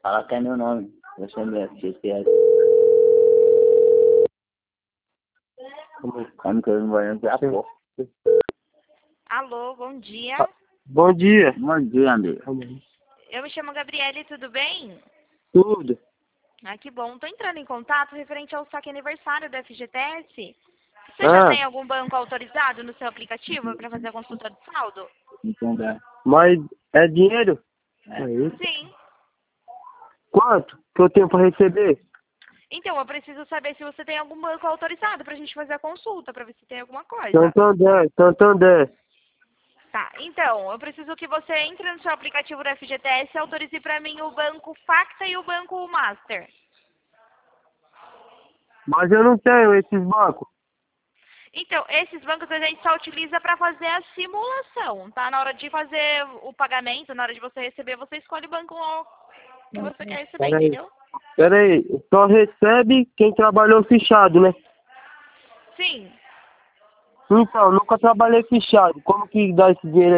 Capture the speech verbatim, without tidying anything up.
Fala que é meu nome. Eu chamei a G P S. Como que eu não vou entrar, pô? Alô, bom dia. Ah, bom dia. Bom dia, amigo. Eu me chamo Gabriele, tudo bem? Tudo. Ah, que bom. Tô entrando em contato referente ao saque aniversário da F G T S. Você Ah. já tem algum banco autorizado no seu aplicativo para fazer a consulta de saldo? Então, dá. Mas é dinheiro? É isso? Sim. Quanto que eu tenho para receber? Então, eu preciso saber se você tem algum banco autorizado pra gente fazer a consulta, pra ver se tem alguma coisa. Santander, Santander. Tá, então, eu preciso que você entre no seu aplicativo da F G T S e autorize pra mim o banco Facta e o banco Master. Mas eu não tenho esses bancos. Então, esses bancos a gente só utiliza para fazer a simulação, tá? Na hora de fazer o pagamento, na hora de você receber, você escolhe o banco que você quer receber, Pera aí. entendeu? Pera aí, só recebe quem trabalhou fichado, né? Sim. Então, nunca trabalhei fichado. Como que dá esse dinheiro aí?